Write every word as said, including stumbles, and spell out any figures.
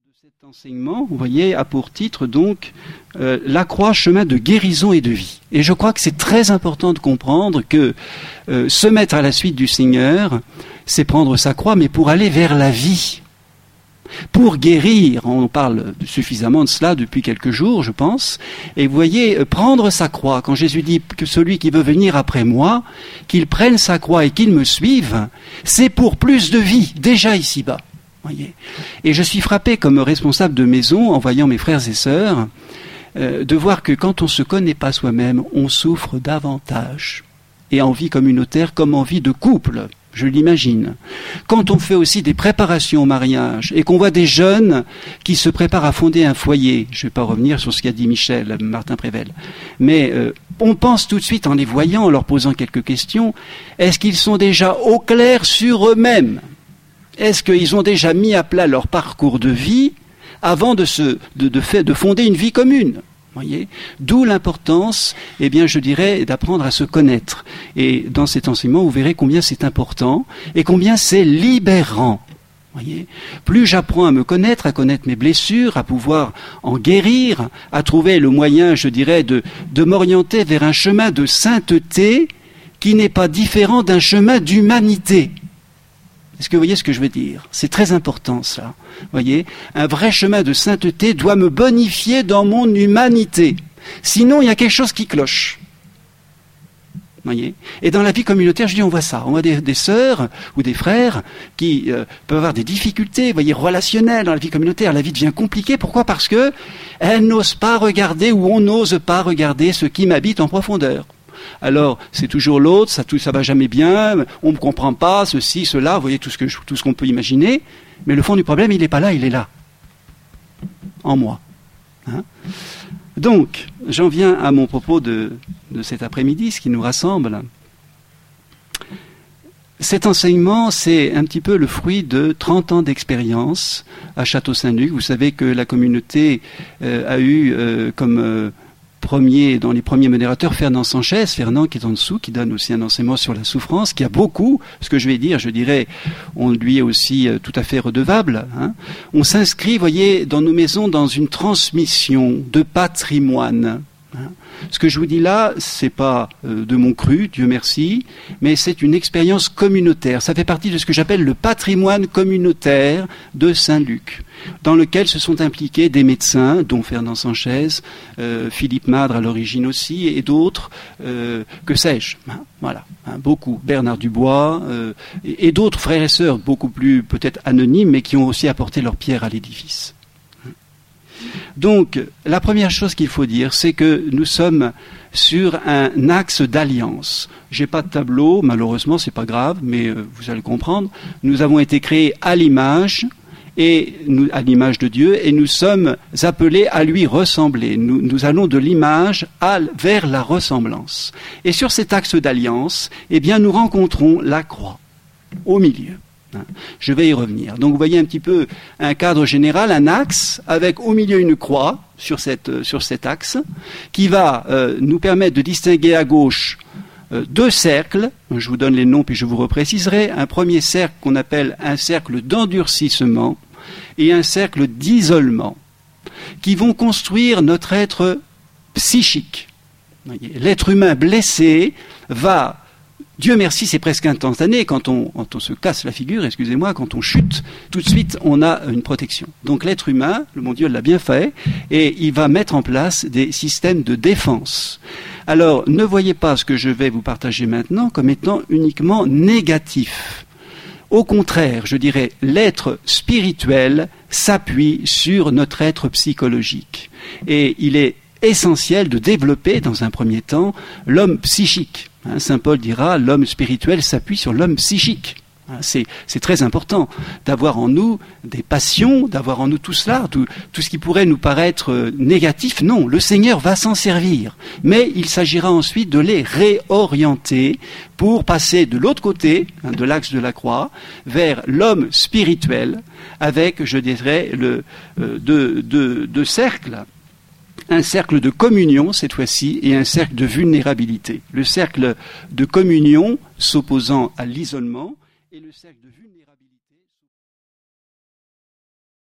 Cet enseignement, vous voyez, a pour titre donc euh, la croix, chemin de guérison et de vie. Et je crois que c'est très important de comprendre que euh, se mettre à la suite du Seigneur, c'est prendre sa croix, mais pour aller vers la vie, pour guérir. On parle suffisamment de cela depuis quelques jours, je pense. Et vous voyez, prendre sa croix, quand Jésus dit que celui qui veut venir après moi, qu'il prenne sa croix et qu'il me suive, c'est pour plus de vie, déjà ici-bas. Voyez. Et je suis frappé comme responsable de maison, en voyant mes frères et sœurs, euh, de voir que quand on ne se connaît pas soi-même, on souffre davantage. Et en vie communautaire comme en vie de couple, je l'imagine. Quand on fait aussi des préparations au mariage et qu'on voit des jeunes qui se préparent à fonder un foyer, je ne vais pas revenir sur ce qu'a dit Michel, Martin Prével, mais euh, on pense tout de suite en les voyant, en leur posant quelques questions, est-ce qu'ils sont déjà au clair sur eux-mêmes ? Est-ce qu'ils ont déjà mis à plat leur parcours de vie avant de, se, de, de, fait, de fonder une vie commune ? Voyez ? D'où l'importance, eh bien, je dirais, d'apprendre à se connaître. Et dans cet enseignement, vous verrez combien c'est important et combien c'est libérant. Voyez ? Plus j'apprends à me connaître, à connaître mes blessures, à pouvoir en guérir, à trouver le moyen, je dirais, de, de m'orienter vers un chemin de sainteté qui n'est pas différent d'un chemin d'humanité. Est-ce que vous voyez ce que je veux dire ? C'est très important, ça. Voyez ? Un vrai chemin de sainteté doit me bonifier dans mon humanité. Sinon, il y a quelque chose qui cloche. Voyez ? Et dans la vie communautaire, je dis, on voit ça. On voit des, des sœurs ou des frères qui euh, peuvent avoir des difficultés, voyez, relationnelles dans la vie communautaire. La vie devient compliquée. Pourquoi ? Parce que elles n'osent pas regarder ou on n'ose pas regarder ce qui m'habite en profondeur. Alors, c'est toujours l'autre, ça, tout, ça va jamais bien, on ne me comprend pas, ceci, cela, vous voyez tout ce, que je, tout ce qu'on peut imaginer, mais le fond du problème, il n'est pas là, il est là, en moi. Hein ? Donc, j'en viens à mon propos de, de cet après-midi, ce qui nous rassemble. Cet enseignement, c'est un petit peu le fruit de trente ans d'expérience à Château-Saint-Luc. Vous savez que la communauté euh, a eu euh, comme... Euh, Premier, dans les premiers modérateurs, Fernand Sanchez, Fernand qui est en dessous, qui donne aussi un enseignement sur la souffrance, qui a beaucoup, ce que je vais dire, je dirais, on lui est aussi euh, tout à fait redevable. Hein. On s'inscrit, voyez, dans nos maisons, dans une transmission de patrimoine. Hein. Ce que je vous dis là, c'est pas euh, de mon cru, Dieu merci, mais c'est une expérience communautaire. Ça fait partie de ce que j'appelle le patrimoine communautaire de Saint-Luc, dans lequel se sont impliqués des médecins, dont Fernand Sanchez, euh, Philippe Madre à l'origine aussi, et d'autres, euh, que sais-je, hein, voilà, hein, beaucoup, Bernard Dubois, euh, et, et d'autres frères et sœurs, beaucoup plus peut-être anonymes, mais qui ont aussi apporté leur pierre à l'édifice. Donc, la première chose qu'il faut dire, c'est que nous sommes sur un axe d'alliance. J'ai pas de tableau, malheureusement, c'est pas grave, mais euh, vous allez comprendre. Nous avons été créés à l'image, et nous, à l'image de Dieu, et nous sommes appelés à lui ressembler. Nous, nous allons de l'image à, vers la ressemblance. Et sur cet axe d'alliance, eh bien, nous rencontrons la croix, au milieu. Je vais y revenir. Donc vous voyez un petit peu un cadre général, un axe, avec au milieu une croix sur, cette, sur cet axe, qui va euh, nous permettre de distinguer à gauche euh, deux cercles. Je vous donne les noms puis je vous repréciserai. Un premier cercle qu'on appelle un cercle d'endurcissement et un cercle d'isolement, qui vont construire notre être psychique. Voyez, l'être humain blessé va... Dieu merci, c'est presque instantané. Quand on, quand on se casse la figure, excusez-moi, quand on chute, tout de suite, on a une protection. Donc l'être humain, le bon Dieu l'a bien fait, et il va mettre en place des systèmes de défense. Alors, ne voyez pas ce que je vais vous partager maintenant comme étant uniquement négatif. Au contraire, je dirais, l'être spirituel s'appuie sur notre être psychologique. Et il est essentiel de développer, dans un premier temps, l'homme psychique. Hein, Saint Paul dira, l'homme spirituel s'appuie sur l'homme psychique. Hein, c'est, c'est très important d'avoir en nous des passions, d'avoir en nous tout cela, tout, tout ce qui pourrait nous paraître euh, négatif. Non, le Seigneur va s'en servir. Mais il s'agira ensuite de les réorienter pour passer de l'autre côté, hein, de l'axe de la croix, vers l'homme spirituel, avec, je dirais, le, euh, deux, deux, deux cercles. Un cercle de communion, cette fois-ci, et un cercle de vulnérabilité. Le cercle de communion s'opposant à l'isolement, et le cercle de vulnérabilité